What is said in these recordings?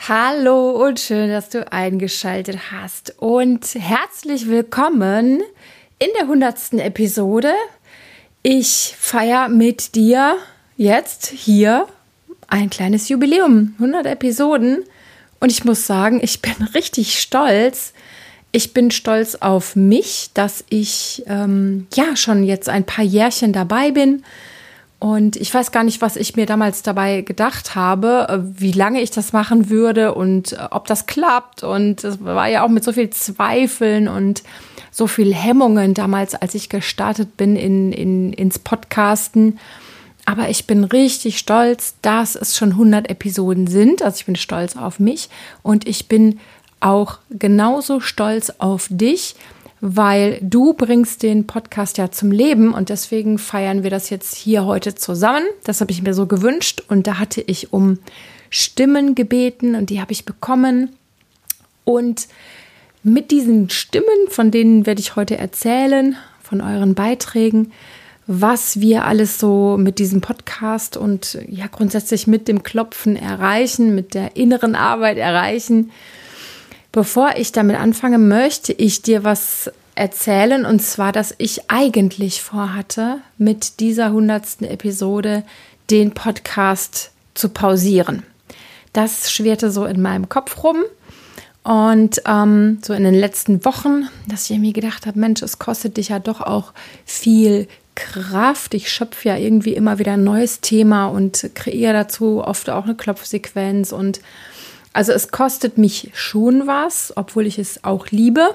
Hallo und schön, dass du eingeschaltet hast und herzlich willkommen in der 100. Episode. Ich feiere mit dir jetzt hier ein kleines Jubiläum, 100 Episoden und ich muss sagen, ich bin richtig stolz. Ich bin stolz auf mich, dass ich schon jetzt ein paar Jährchen dabei bin. Und ich weiß gar nicht, was ich mir damals dabei gedacht habe, wie lange ich das machen würde und ob das klappt. Und es war ja auch mit so viel Zweifeln und so viel Hemmungen damals, als ich gestartet bin ins Podcasten. Aber ich bin richtig stolz, dass es schon 100 Episoden sind. Also ich bin stolz auf mich und ich bin auch genauso stolz auf dich, weil du bringst den Podcast ja zum Leben und deswegen feiern wir das jetzt hier heute zusammen. Das habe ich mir so gewünscht und da hatte ich um Stimmen gebeten und die habe ich bekommen. Und mit diesen Stimmen, von denen werde ich heute erzählen, von euren Beiträgen, was wir alles so mit diesem Podcast und ja grundsätzlich mit dem Klopfen erreichen, mit der inneren Arbeit erreichen. Bevor ich damit anfange, möchte ich dir was erzählen, und zwar, dass ich eigentlich vorhatte, mit dieser 100. Episode den Podcast zu pausieren. Das schwirrte so in meinem Kopf rum und so in den letzten Wochen, dass ich mir gedacht habe, Mensch, es kostet dich ja doch auch viel Kraft. Ich schöpfe ja irgendwie immer wieder ein neues Thema und kreiere dazu oft auch eine Klopfsequenz und also es kostet mich schon was, obwohl ich es auch liebe.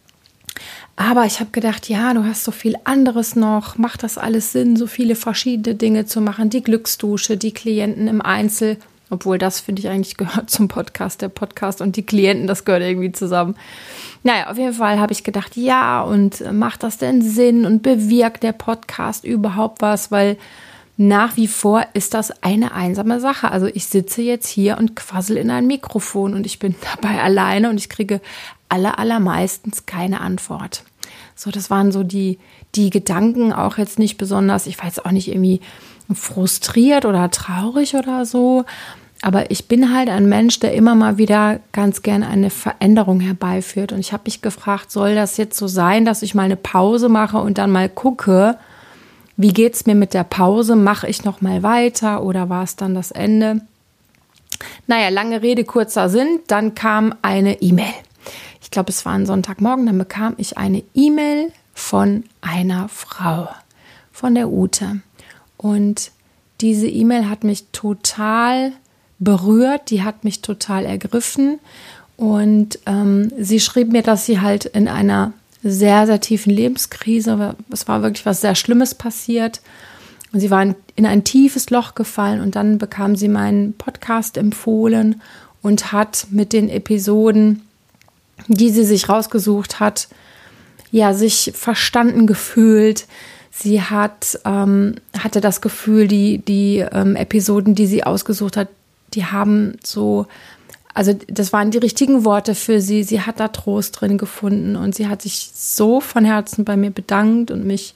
Aber ich habe gedacht, ja, du hast so viel anderes noch. Macht das alles Sinn, so viele verschiedene Dinge zu machen? Die Glücksdusche, die Klienten im Einzel. Obwohl, das finde ich eigentlich gehört zum Podcast. Der Podcast und die Klienten, das gehört irgendwie zusammen. Naja, auf jeden Fall habe ich gedacht, ja, und macht das denn Sinn? Und bewirkt der Podcast überhaupt was? Weil nach wie vor ist das eine einsame Sache. Also ich sitze jetzt hier und quassel in ein Mikrofon und ich bin dabei alleine und ich kriege allermeistens keine Antwort. So, das waren so die Gedanken, auch jetzt nicht besonders, ich war jetzt auch nicht irgendwie frustriert oder traurig oder so, aber ich bin halt ein Mensch, der immer mal wieder ganz gern eine Veränderung herbeiführt und ich habe mich gefragt, soll das jetzt so sein, dass ich mal eine Pause mache und dann mal gucke, wie geht's mir mit der Pause? Mache ich noch mal weiter oder war es dann das Ende? Naja, lange Rede, kurzer Sinn. Dann kam eine E-Mail. Ich glaube, es war ein Sonntagmorgen. Dann bekam ich eine E-Mail von einer Frau, von der Ute. Und diese E-Mail hat mich total berührt. Die hat mich total ergriffen. Und sie schrieb mir, dass sie halt in einer sehr, sehr tiefen Lebenskrise. Es war wirklich was sehr Schlimmes passiert. Und sie war in ein tiefes Loch gefallen und dann bekam sie meinen Podcast empfohlen und hat mit den Episoden, die sie sich rausgesucht hat, ja, sich verstanden gefühlt. Sie hatte das Gefühl, die Episoden, die sie ausgesucht hat, die haben so, also das waren die richtigen Worte für sie. Sie hat da Trost drin gefunden und sie hat sich so von Herzen bei mir bedankt und mich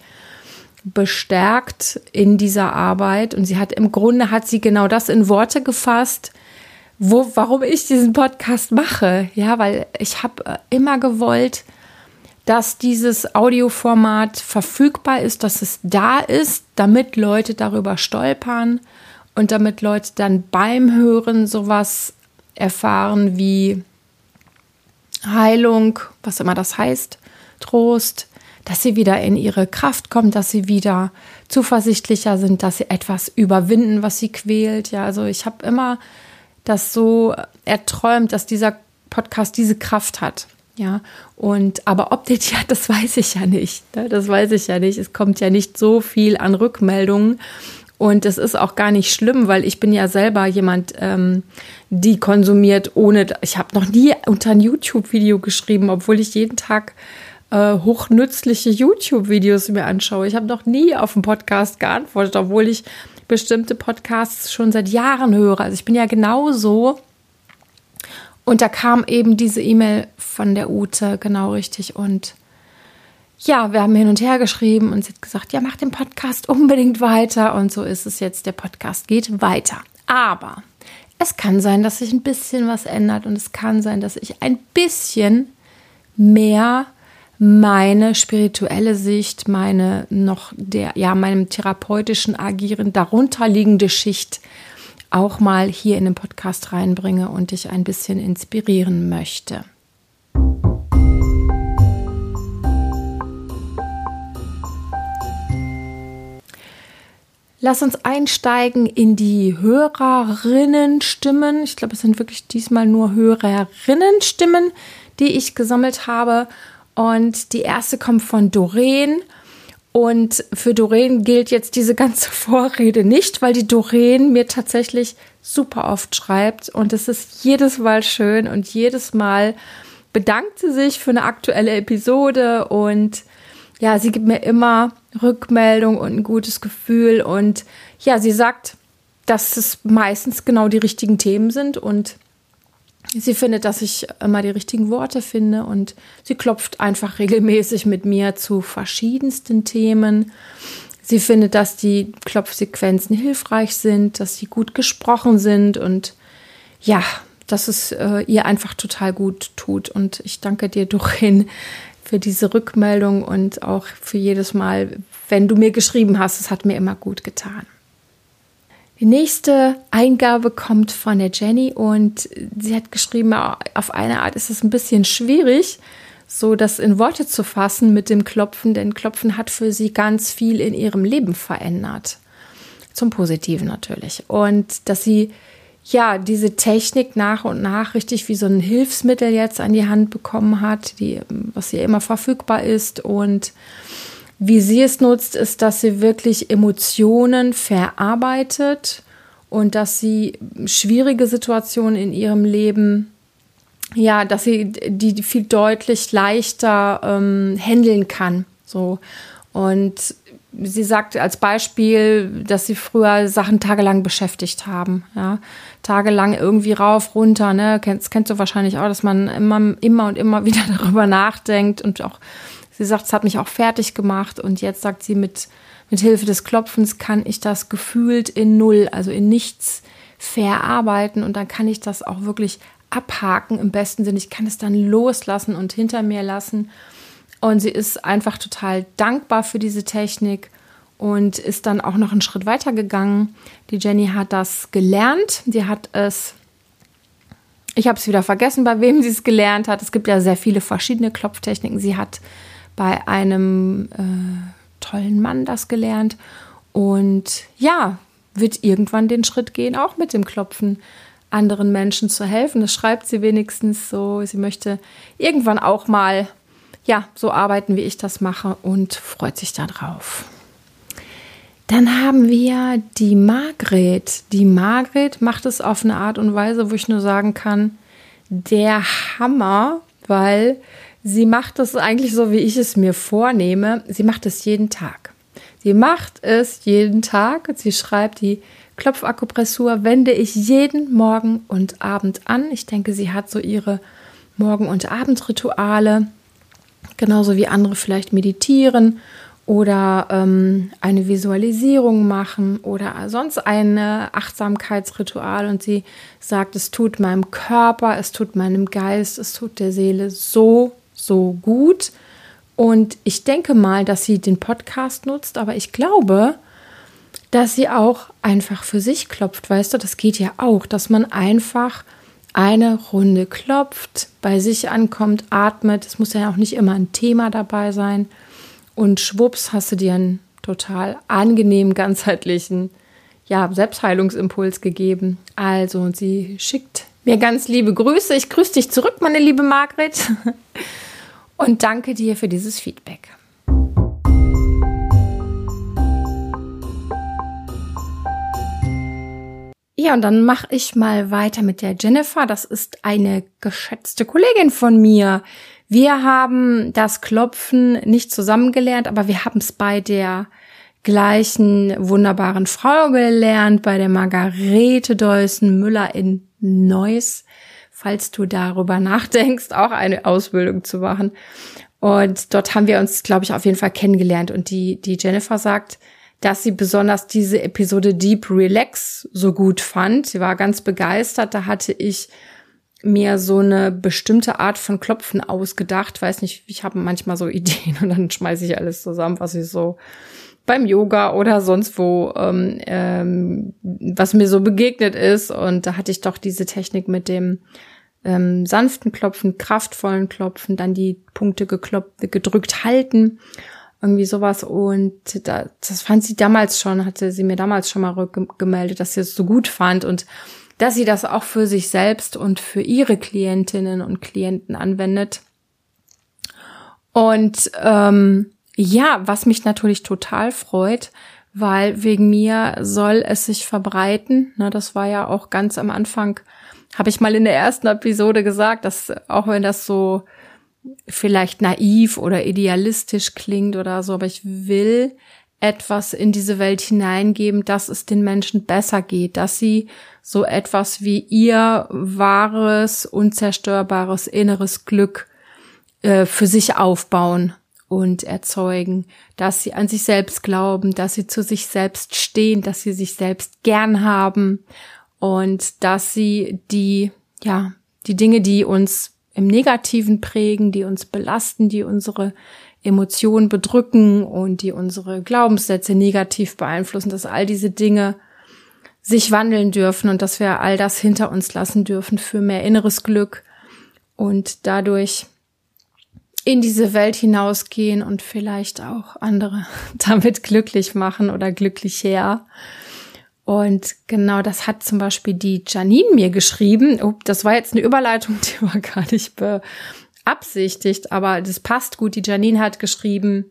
bestärkt in dieser Arbeit. Und im Grunde hat sie genau das in Worte gefasst, warum ich diesen Podcast mache. Ja, weil ich habe immer gewollt, dass dieses Audioformat verfügbar ist, dass es da ist, damit Leute darüber stolpern und damit Leute dann beim Hören sowas erfahren wie Heilung, was immer das heißt, Trost, dass sie wieder in ihre Kraft kommen, dass sie wieder zuversichtlicher sind, dass sie etwas überwinden, was sie quält. Ja, also ich habe immer das so erträumt, dass dieser Podcast diese Kraft hat. Ja, aber ob der die hat, das weiß ich ja nicht. Das weiß ich ja nicht. Es kommt ja nicht so viel an Rückmeldungen. Und es ist auch gar nicht schlimm, weil ich bin ja selber jemand, die konsumiert ich habe noch nie unter ein YouTube-Video geschrieben, obwohl ich jeden Tag hochnützliche YouTube-Videos mir anschaue. Ich habe noch nie auf einen Podcast geantwortet, obwohl ich bestimmte Podcasts schon seit Jahren höre. Also ich bin ja genauso. Und da kam eben diese E-Mail von der Ute, genau richtig. Und ja, wir haben hin und her geschrieben und sie hat gesagt, ja, mach den Podcast unbedingt weiter. Und so ist es jetzt, der Podcast geht weiter. Aber es kann sein, dass sich ein bisschen was ändert und es kann sein, dass ich ein bisschen mehr meine spirituelle Sicht, meinem therapeutischen Agieren darunterliegende Schicht auch mal hier in den Podcast reinbringe und dich ein bisschen inspirieren möchte. Lass uns einsteigen in die Hörerinnenstimmen. Ich glaube, es sind wirklich diesmal nur Hörerinnenstimmen, die ich gesammelt habe. Und die erste kommt von Doreen. Und für Doreen gilt jetzt diese ganze Vorrede nicht, weil die Doreen mir tatsächlich super oft schreibt. Und es ist jedes Mal schön und jedes Mal bedankt sie sich für eine aktuelle Episode. Und ja, sie gibt mir immer Rückmeldung und ein gutes Gefühl. Und ja, sie sagt, dass es meistens genau die richtigen Themen sind. Und sie findet, dass ich immer die richtigen Worte finde. Und sie klopft einfach regelmäßig mit mir zu verschiedensten Themen. Sie findet, dass die Klopfsequenzen hilfreich sind, dass sie gut gesprochen sind. Und ja, dass es ihr einfach total gut tut. Und ich danke dir, Doreen, für diese Rückmeldung und auch für jedes Mal, wenn du mir geschrieben hast. Es hat mir immer gut getan. Die nächste Eingabe kommt von der Jenny und sie hat geschrieben, auf eine Art ist es ein bisschen schwierig, so das in Worte zu fassen mit dem Klopfen, denn Klopfen hat für sie ganz viel in ihrem Leben verändert. Zum Positiven natürlich. Und dass sie diese Technik nach und nach richtig wie so ein Hilfsmittel jetzt an die Hand bekommen hat, was ihr immer verfügbar ist. Und wie sie es nutzt, ist, dass sie wirklich Emotionen verarbeitet und dass sie schwierige Situationen in ihrem Leben, dass sie die viel deutlich leichter handeln kann. So. Und sie sagt als Beispiel, dass sie früher Sachen tagelang beschäftigt haben. Ja? Tagelang irgendwie rauf, runter. Ne? Kennst du wahrscheinlich auch, dass man immer und immer wieder darüber nachdenkt. Und auch, sie sagt, es hat mich auch fertig gemacht. Und jetzt sagt sie, mit Hilfe des Klopfens kann ich das gefühlt in Null, also in nichts verarbeiten. Und dann kann ich das auch wirklich abhaken im besten Sinne. Ich kann es dann loslassen und hinter mir lassen. Und sie ist einfach total dankbar für diese Technik und ist dann auch noch einen Schritt weiter gegangen. Die Jenny hat das gelernt. Die hat es, ich habe es wieder vergessen, bei wem sie es gelernt hat. Es gibt ja sehr viele verschiedene Klopftechniken. Sie hat bei einem tollen Mann das gelernt und wird irgendwann den Schritt gehen, auch mit dem Klopfen anderen Menschen zu helfen. Das schreibt sie wenigstens so. Sie möchte irgendwann auch mal so arbeiten, wie ich das mache und freut sich darauf. Dann haben wir die Margret. Die Margret macht es auf eine Art und Weise, wo ich nur sagen kann, der Hammer, weil sie macht es eigentlich so, wie ich es mir vornehme. Sie macht es jeden Tag. Sie schreibt, die Klopfakupressur wende ich jeden Morgen und Abend an. Ich denke, sie hat so ihre Morgen- und Abendrituale. Genauso wie andere vielleicht meditieren oder eine Visualisierung machen oder sonst ein Achtsamkeitsritual. Und sie sagt, es tut meinem Körper, es tut meinem Geist, es tut der Seele so, so gut. Und ich denke mal, dass sie den Podcast nutzt, aber ich glaube, dass sie auch einfach für sich klopft. Weißt du, das geht ja auch, dass man einfach eine Runde klopft, bei sich ankommt, atmet. Es muss ja auch nicht immer ein Thema dabei sein. Und schwupps hast du dir einen total angenehmen, ganzheitlichen Selbstheilungsimpuls gegeben. Also, sie schickt mir ganz liebe Grüße. Ich grüße dich zurück, meine liebe Margret. Und danke dir für dieses Feedback. Ja, und dann mache ich mal weiter mit der Jennifer. Das ist eine geschätzte Kollegin von mir. Wir haben das Klopfen nicht zusammen gelernt, aber wir haben es bei der gleichen wunderbaren Frau gelernt, bei der Margarete Deussen-Müller in Neuss, falls du darüber nachdenkst, auch eine Ausbildung zu machen. Und dort haben wir uns, glaube ich, auf jeden Fall kennengelernt. Und die Jennifer sagt, dass sie besonders diese Episode Deep Relax so gut fand. Sie war ganz begeistert. Da hatte ich mir so eine bestimmte Art von Klopfen ausgedacht. Weiß nicht, ich habe manchmal so Ideen und dann schmeiße ich alles zusammen, was ich so beim Yoga oder sonst wo, was mir so begegnet ist. Und da hatte ich doch diese Technik mit dem sanften Klopfen, kraftvollen Klopfen, dann die Punkte gedrückt halten, irgendwie sowas. Und das fand sie damals schon, hatte sie mir damals schon mal rückgemeldet, dass sie es so gut fand und dass sie das auch für sich selbst und für ihre Klientinnen und Klienten anwendet. Und ja, was mich natürlich total freut, weil wegen mir soll es sich verbreiten. Na, das war ja auch ganz am Anfang, habe ich mal in der ersten Episode gesagt, dass auch wenn das so vielleicht naiv oder idealistisch klingt oder so, aber ich will etwas in diese Welt hineingeben, dass es den Menschen besser geht, dass sie so etwas wie ihr wahres, unzerstörbares inneres Glück für sich aufbauen und erzeugen, dass sie an sich selbst glauben, dass sie zu sich selbst stehen, dass sie sich selbst gern haben und dass sie die Dinge, die uns im Negativen prägen, die uns belasten, die unsere Emotionen bedrücken und die unsere Glaubenssätze negativ beeinflussen, dass all diese Dinge sich wandeln dürfen und dass wir all das hinter uns lassen dürfen für mehr inneres Glück und dadurch in diese Welt hinausgehen und vielleicht auch andere damit glücklich machen oder glücklicher. Und genau das hat zum Beispiel die Janine mir geschrieben. Oh, das war jetzt eine Überleitung, die war gar nicht beabsichtigt, aber das passt gut. Die Janine hat geschrieben,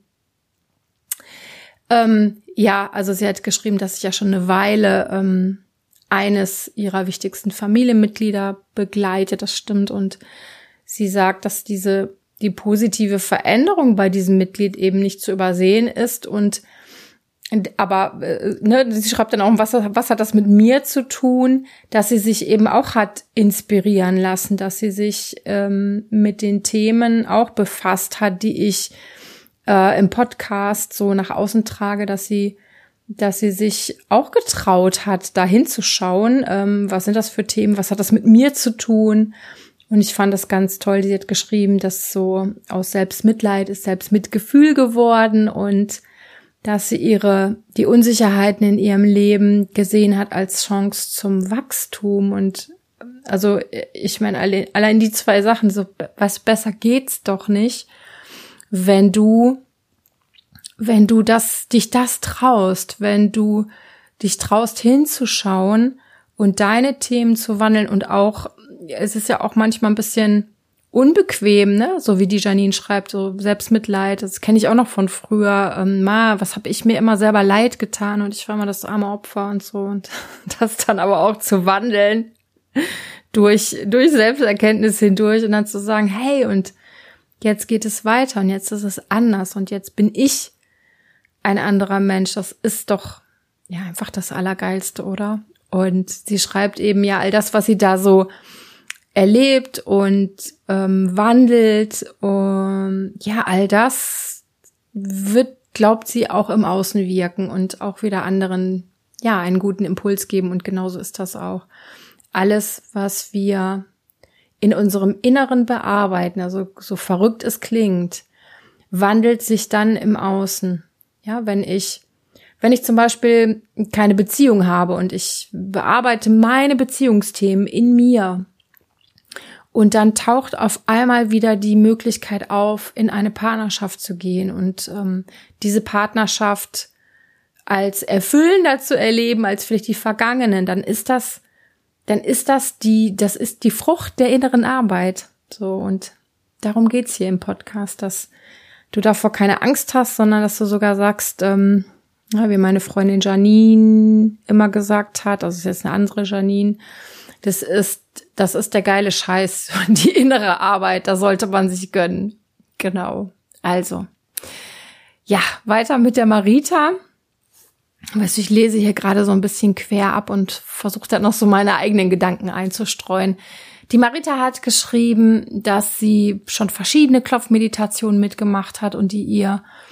also sie hat geschrieben, dass ich ja schon eine Weile eines ihrer wichtigsten Familienmitglieder begleite, das stimmt. Und sie sagt, dass die positive Veränderung bei diesem Mitglied eben nicht zu übersehen ist aber sie schreibt dann auch, was hat das mit mir zu tun, dass sie sich eben auch hat inspirieren lassen, dass sie sich mit den Themen auch befasst hat, die ich im Podcast so nach außen trage, dass sie sich auch getraut hat, da hinzuschauen, was sind das für Themen, was hat das mit mir zu tun. Und ich fand das ganz toll, sie hat geschrieben, dass so aus Selbstmitleid ist Selbstmitgefühl geworden und dass sie die Unsicherheiten in ihrem Leben gesehen hat als Chance zum Wachstum. Und also ich meine, allein die zwei Sachen, so was besser geht's doch nicht, wenn du dich das traust, wenn du dich traust hinzuschauen und deine Themen zu wandeln und auch, es ist ja auch manchmal ein bisschen unbequem, ne? So wie die Janine schreibt, so Selbstmitleid, das kenne ich auch noch von früher. Was habe ich mir immer selber leid getan und ich war mal das arme Opfer und so und das dann aber auch zu wandeln durch Selbsterkenntnis hindurch und dann zu sagen, hey, und jetzt geht es weiter und jetzt ist es anders und jetzt bin ich ein anderer Mensch. Das ist doch ja einfach das Allergeilste, oder? Und sie schreibt eben ja all das, was sie da so erlebt und wandelt und ja, all das wird, glaubt sie, auch im Außen wirken und auch wieder anderen ja einen guten Impuls geben und genauso ist das auch. Alles, was wir in unserem Inneren bearbeiten, also so verrückt es klingt, wandelt sich dann im Außen. Ja, wenn ich zum Beispiel keine Beziehung habe und ich bearbeite meine Beziehungsthemen in mir und dann taucht auf einmal wieder die Möglichkeit auf, in eine Partnerschaft zu gehen und diese Partnerschaft als erfüllender zu erleben als vielleicht die vergangenen, dann ist das die Frucht der inneren Arbeit. So, und darum geht's hier im Podcast, dass du davor keine Angst hast, sondern dass du sogar sagst, wie meine Freundin Janine immer gesagt hat, also ist jetzt eine andere Janine, das ist der geile Scheiß, die innere Arbeit, da sollte man sich gönnen. Genau. Also, ja, weiter mit der Marita. Weißt du, ich lese hier gerade so ein bisschen quer ab und versuche dann noch so meine eigenen Gedanken einzustreuen. Die Marita hat geschrieben, dass sie schon verschiedene Klopfmeditationen mitgemacht hat und die ihr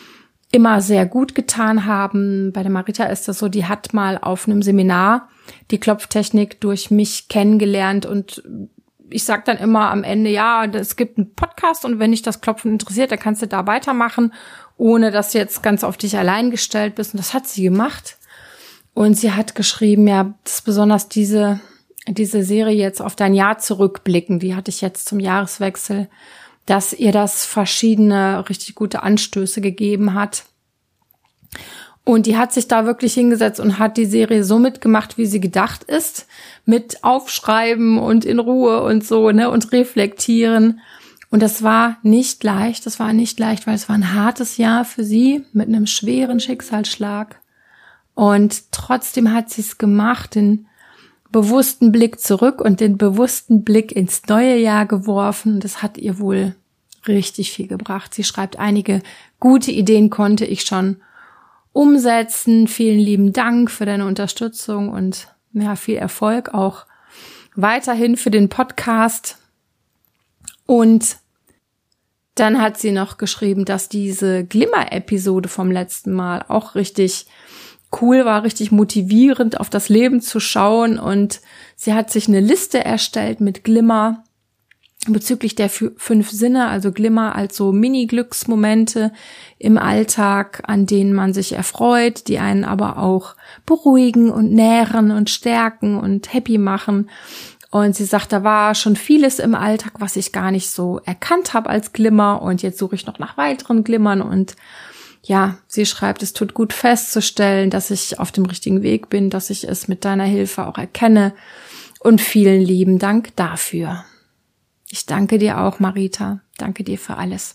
immer sehr gut getan haben. Bei der Marita ist das so, die hat mal auf einem Seminar die Klopftechnik durch mich kennengelernt und ich sag dann immer am Ende, ja, es gibt einen Podcast und wenn dich das Klopfen interessiert, dann kannst du da weitermachen, ohne dass du jetzt ganz auf dich allein gestellt bist. Und das hat sie gemacht. Und sie hat geschrieben, ja, dass besonders diese Serie jetzt auf dein Jahr zurückblicken, die hatte ich jetzt zum Jahreswechsel, dass ihr das verschiedene richtig gute Anstöße gegeben hat. Und die hat sich da wirklich hingesetzt und hat die Serie so mitgemacht, wie sie gedacht ist, mit Aufschreiben und in Ruhe und so, ne, und reflektieren. Und das war nicht leicht, weil es war ein hartes Jahr für sie mit einem schweren Schicksalsschlag. Und trotzdem hat sie es gemacht, den bewussten Blick zurück und den bewussten Blick ins neue Jahr geworfen. Das hat ihr wohl richtig viel gebracht. Sie schreibt, einige gute Ideen konnte ich schon umsetzen. Vielen lieben Dank für deine Unterstützung und ja, viel Erfolg auch weiterhin für den Podcast. Und dann hat sie noch geschrieben, dass diese Glimmer-Episode vom letzten Mal auch richtig cool war, richtig motivierend auf das Leben zu schauen. Und sie hat sich eine Liste erstellt mit Glimmer bezüglich der 5 Sinne, also Glimmer als so Mini-Glücksmomente im Alltag, an denen man sich erfreut, die einen aber auch beruhigen und nähren und stärken und happy machen. Und sie sagt, da war schon vieles im Alltag, was ich gar nicht so erkannt habe als Glimmer und jetzt suche ich noch nach weiteren Glimmern. Und ja, sie schreibt, es tut gut festzustellen, dass ich auf dem richtigen Weg bin, dass ich es mit deiner Hilfe auch erkenne und vielen lieben Dank dafür. Ich danke dir auch, Marita. Danke dir für alles.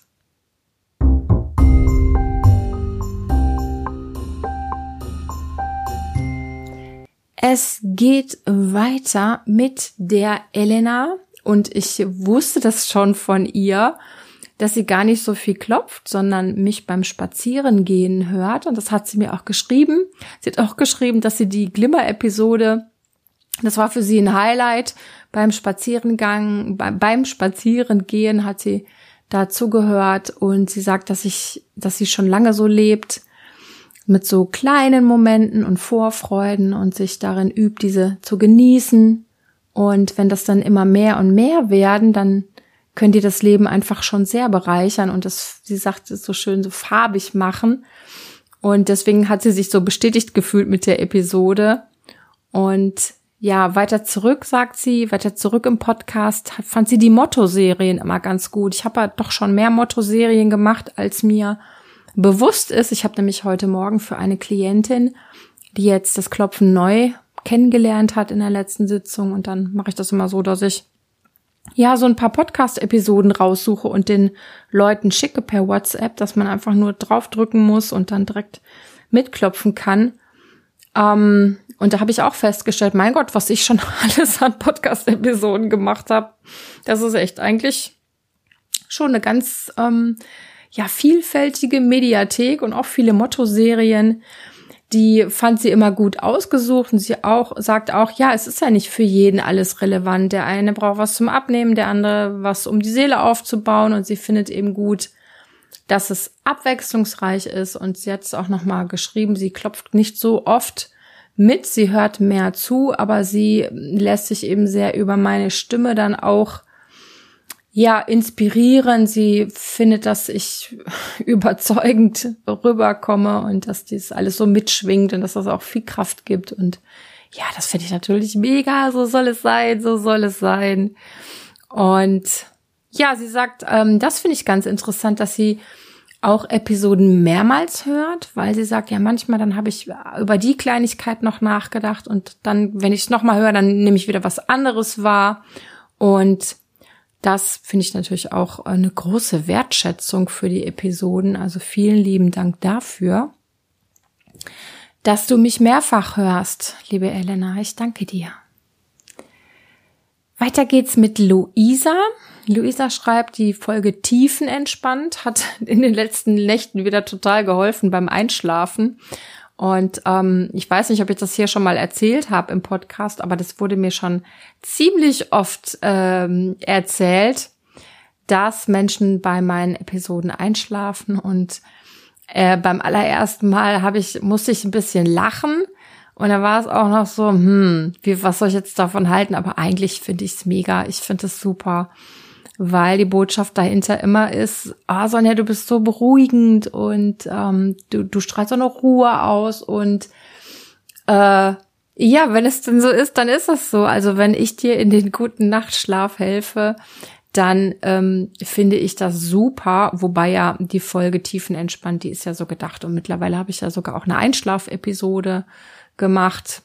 Es geht weiter mit der Elena und ich wusste das schon von ihr, dass sie gar nicht so viel klopft, sondern mich beim Spazierengehen hört und das hat sie mir auch geschrieben. Sie hat auch geschrieben, dass sie die Glimmer-Episode, das war für sie ein Highlight, beim Spazierengehen hat sie dazu gehört und sie sagt, dass sie schon lange so lebt, mit so kleinen Momenten und Vorfreuden und sich darin übt, diese zu genießen. Und wenn das dann immer mehr und mehr werden, dann können die das Leben einfach schon sehr bereichern und das, sie sagt es so schön, so farbig machen. Und deswegen hat sie sich so bestätigt gefühlt mit der Episode. Und ja, weiter zurück im Podcast, fand sie die Motto-Serien immer ganz gut. Ich habe ja doch schon mehr Motto-Serien gemacht, als mir bewusst ist. Ich habe nämlich heute Morgen für eine Klientin, die jetzt das Klopfen neu kennengelernt hat in der letzten Sitzung. Und dann mache ich das immer so, dass ich ja so ein paar Podcast-Episoden raussuche und den Leuten schicke per WhatsApp, dass man einfach nur draufdrücken muss und dann direkt mitklopfen kann. Und da habe ich auch festgestellt, mein Gott, was ich schon alles an Podcast-Episoden gemacht habe. Das ist echt eigentlich schon eine ganz vielfältige Mediathek und auch viele Motto-Serien. Die fand sie immer gut ausgesucht und sie sagt auch, ja, es ist ja nicht für jeden alles relevant. Der eine braucht was zum Abnehmen, der andere was, um die Seele aufzubauen und sie findet eben gut, dass es abwechslungsreich ist und sie hat es auch nochmal geschrieben, sie klopft nicht so oft mit, sie hört mehr zu, aber sie lässt sich eben sehr über meine Stimme dann auch inspirieren. Sie findet, dass ich überzeugend rüberkomme und dass dies alles so mitschwingt und dass das auch viel Kraft gibt. Und ja, das finde ich natürlich mega. So soll es sein. Und ja, sie sagt, das finde ich ganz interessant, dass sie auch Episoden mehrmals hört, weil sie sagt, ja, manchmal dann habe ich über die Kleinigkeit noch nachgedacht und dann, wenn ich es nochmal höre, dann nehme ich wieder was anderes wahr. Und das finde ich natürlich auch eine große Wertschätzung für die Episoden. Also vielen lieben Dank dafür, dass du mich mehrfach hörst, liebe Elena. Ich danke dir. Weiter geht's mit Luisa. Luisa schreibt, die Folge Tiefenentspannt hat in den letzten Nächten wieder total geholfen beim Einschlafen. Und ich weiß nicht, ob ich das hier schon mal erzählt habe im Podcast, aber das wurde mir schon ziemlich oft erzählt, dass Menschen bei meinen Episoden einschlafen. Und Beim allerersten Mal musste ich ein bisschen lachen und da war es auch noch so, was soll ich jetzt davon halten? Aber eigentlich finde ich es mega, ich finde es super, weil die Botschaft dahinter immer ist, Sonja, du bist so beruhigend und du strahlst so eine Ruhe aus und ja, wenn es denn so ist, dann ist es so. Also wenn ich dir in den guten Nachtschlaf helfe, dann finde ich das super, wobei ja die Folge Tiefenentspannt, die ist ja so gedacht und mittlerweile habe ich ja sogar auch eine Einschlafepisode gemacht.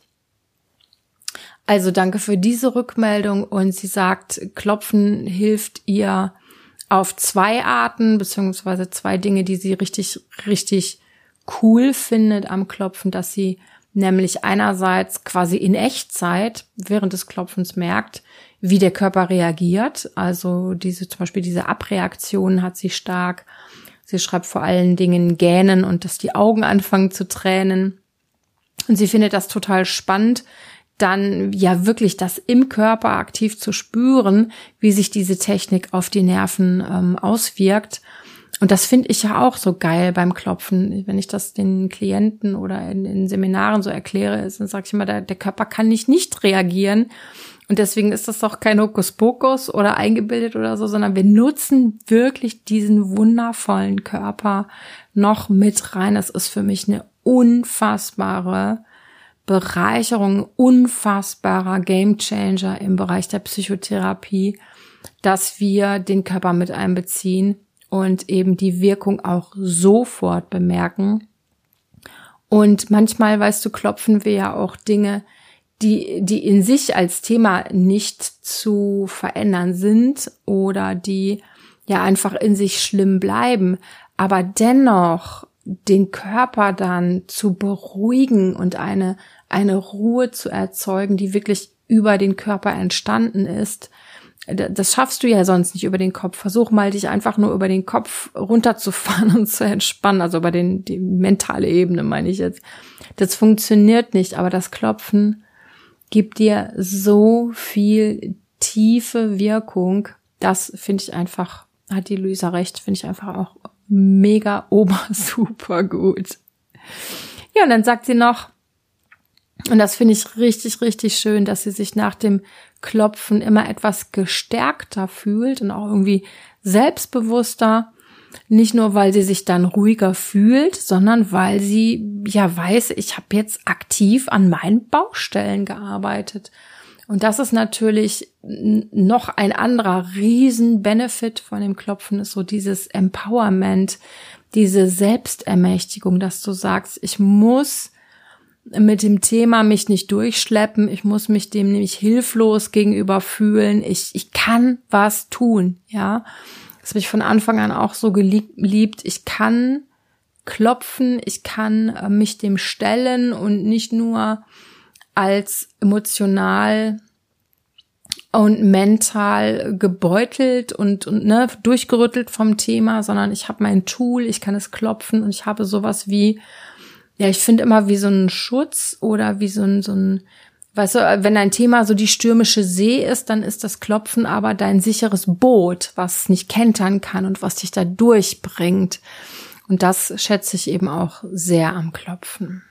Also danke für diese Rückmeldung und sie sagt, Klopfen hilft ihr auf 2 Arten, beziehungsweise 2 Dinge, die sie richtig, richtig cool findet am Klopfen, dass sie nämlich einerseits quasi in Echtzeit während des Klopfens merkt, wie der Körper reagiert. Also zum Beispiel diese Abreaktion hat sie stark. Sie schreibt vor allen Dingen Gähnen und dass die Augen anfangen zu tränen. Und sie findet das total spannend, dann ja wirklich das im Körper aktiv zu spüren, wie sich diese Technik auf die Nerven auswirkt. Und das finde ich ja auch so geil beim Klopfen. Wenn ich das den Klienten oder in Seminaren so erkläre, dann sage ich immer, der Körper kann nicht reagieren. Und deswegen ist das doch kein Hokuspokus oder eingebildet oder so, sondern wir nutzen wirklich diesen wundervollen Körper noch mit rein. Das ist für mich eine unfassbare Bereicherung, unfassbarer Gamechanger im Bereich der Psychotherapie, dass wir den Körper mit einbeziehen und eben die Wirkung auch sofort bemerken. Und manchmal, weißt du, klopfen wir ja auch Dinge, die in sich als Thema nicht zu verändern sind oder die ja einfach in sich schlimm bleiben, aber dennoch den Körper dann zu beruhigen und eine Ruhe zu erzeugen, die wirklich über den Körper entstanden ist. Das schaffst du ja sonst nicht über den Kopf. Versuch mal, dich einfach nur über den Kopf runterzufahren und zu entspannen, also über die mentale Ebene meine ich jetzt. Das funktioniert nicht, aber das Klopfen gibt dir so viel tiefe Wirkung. Das finde ich einfach, hat die Luisa recht, finde ich einfach auch mega super gut. Ja, und dann sagt sie noch, und das finde ich richtig, richtig schön, dass sie sich nach dem Klopfen immer etwas gestärkter fühlt und auch irgendwie selbstbewusster. Nicht nur, weil sie sich dann ruhiger fühlt, sondern weil sie ja weiß, ich habe jetzt aktiv an meinen Baustellen gearbeitet. Und das ist natürlich noch ein anderer Riesen-Benefit von dem Klopfen, ist so dieses Empowerment, diese Selbstermächtigung, dass du sagst, ich muss mit dem Thema mich nicht durchschleppen, ich muss mich dem nämlich hilflos gegenüber fühlen, ich kann was tun, ja. Das habe ich von Anfang an auch so geliebt, ich kann klopfen, ich kann mich dem stellen und nicht nur als emotional und mental gebeutelt und durchgerüttelt vom Thema, sondern ich habe mein Tool, ich kann es klopfen und ich habe sowas wie, ja, ich finde immer wie so ein Schutz oder wie so ein, weißt du, wenn dein Thema so die stürmische See ist, dann ist das Klopfen aber dein sicheres Boot, was nicht kentern kann und was dich da durchbringt. Und das schätze ich eben auch sehr am Klopfen.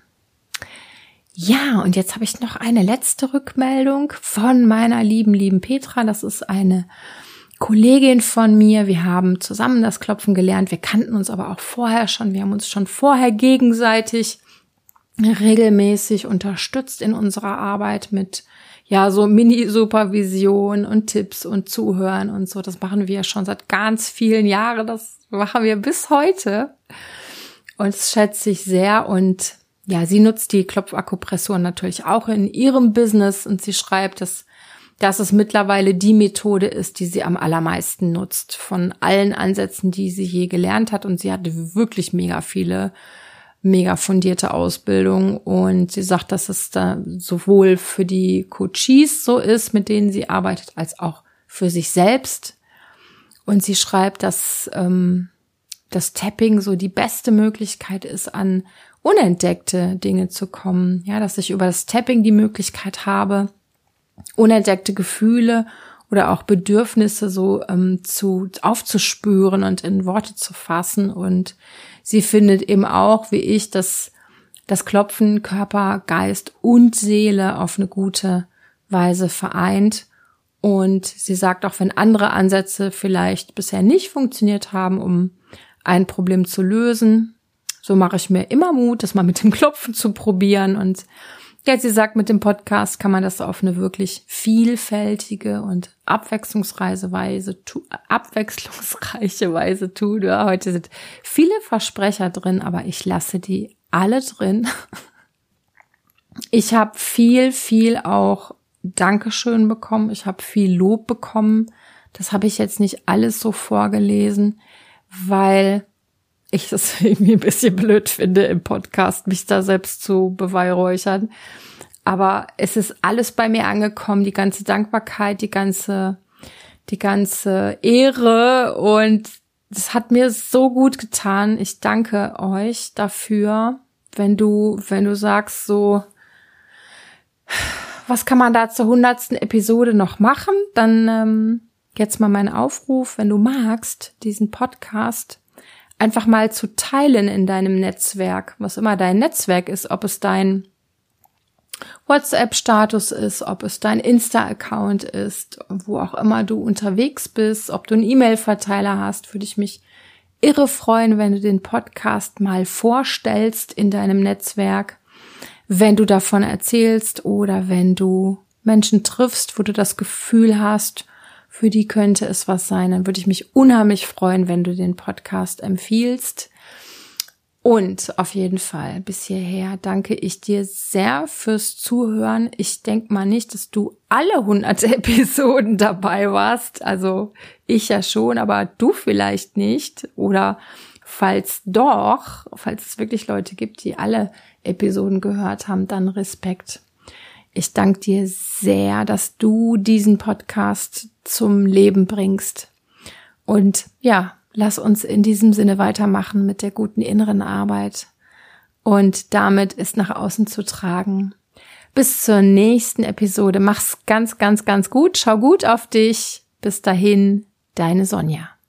Ja, und jetzt habe ich noch eine letzte Rückmeldung von meiner lieben Petra. Das ist eine Kollegin von mir. Wir haben zusammen das Klopfen gelernt. Wir kannten uns aber auch vorher schon. Wir haben uns schon vorher gegenseitig regelmäßig unterstützt in unserer Arbeit mit ja so Mini-Supervision und Tipps und Zuhören und so. Das machen wir schon seit ganz vielen Jahren. Das machen wir bis heute. Und das schätze ich sehr. Und ja, sie nutzt die Klopfakupressuren natürlich auch in ihrem Business und sie schreibt, dass es mittlerweile die Methode ist, die sie am allermeisten nutzt von allen Ansätzen, die sie je gelernt hat. Und sie hatte wirklich mega fundierte Ausbildung. Und sie sagt, dass es da sowohl für die Coaches so ist, mit denen sie arbeitet, als auch für sich selbst. Und sie schreibt, dass das Tapping so die beste Möglichkeit ist, an unentdeckte Dinge zu kommen. Ja, dass ich über das Tapping die Möglichkeit habe, unentdeckte Gefühle oder auch Bedürfnisse so aufzuspüren und in Worte zu fassen. Und sie findet eben auch, wie ich, dass das Klopfen Körper, Geist und Seele auf eine gute Weise vereint. Und sie sagt auch, wenn andere Ansätze vielleicht bisher nicht funktioniert haben, um ein Problem zu lösen, so mache ich mir immer Mut, das mal mit dem Klopfen zu probieren. Und ja, sie sagt, mit dem Podcast kann man das auf eine wirklich vielfältige und abwechslungsreiche Weise tun. Ja, heute sind viele Versprecher drin, aber ich lasse die alle drin. Ich habe viel auch Dankeschön bekommen. Ich habe viel Lob bekommen. Das habe ich jetzt nicht alles so vorgelesen, weil ich das irgendwie ein bisschen blöd finde, im Podcast mich da selbst zu beweihräuchern. Aber es ist alles bei mir angekommen, die ganze Dankbarkeit, die ganze Ehre, und das hat mir so gut getan. Ich danke euch dafür, wenn du sagst so, was kann man da zur 100. Episode noch machen? Dann jetzt mal mein Aufruf, wenn du magst, diesen Podcast einfach mal zu teilen in deinem Netzwerk, was immer dein Netzwerk ist, ob es dein WhatsApp-Status ist, ob es dein Insta-Account ist, wo auch immer du unterwegs bist, ob du einen E-Mail-Verteiler hast, würde ich mich irre freuen, wenn du den Podcast mal vorstellst in deinem Netzwerk, wenn du davon erzählst oder wenn du Menschen triffst, wo du das Gefühl hast, für die könnte es was sein, dann würde ich mich unheimlich freuen, wenn du den Podcast empfiehlst. Und auf jeden Fall bis hierher danke ich dir sehr fürs Zuhören. Ich denke mal nicht, dass du alle 100 Episoden dabei warst. Also ich ja schon, aber du vielleicht nicht. Oder falls es wirklich Leute gibt, die alle Episoden gehört haben, dann Respekt. Ich danke dir sehr, dass du diesen Podcast zum Leben bringst. Und ja, lass uns in diesem Sinne weitermachen mit der guten inneren Arbeit und damit ist nach außen zu tragen. Bis zur nächsten Episode. Mach's ganz gut. Schau gut auf dich. Bis dahin, deine Sonja.